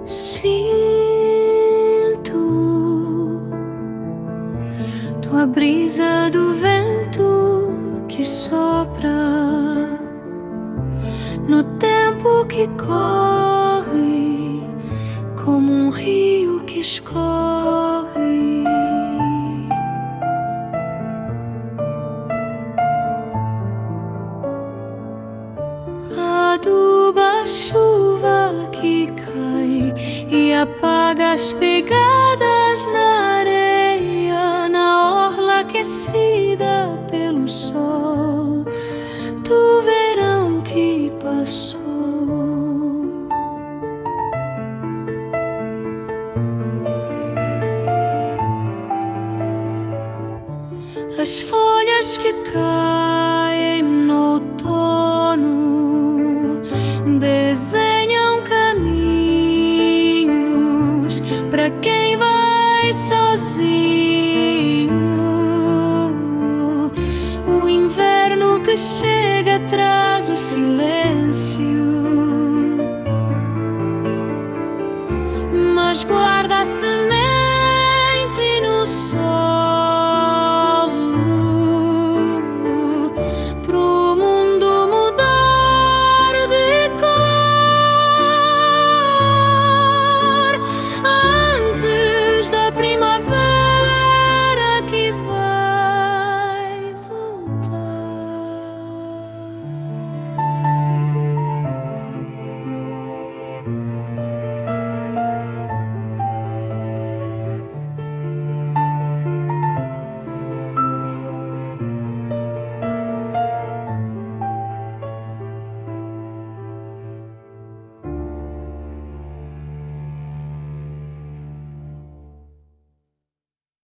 Sinto tua brisa do vento que sopra no tempo que corre, como um rio que escorre. Aduba a chuva que cai e apaga as pegadas na areia, na orla aquecida pelo sol do verão que passou. As folhas que caem no outono desenham caminhos para quem vai sozinho. O inverno que chega traz o silêncio, mas guarda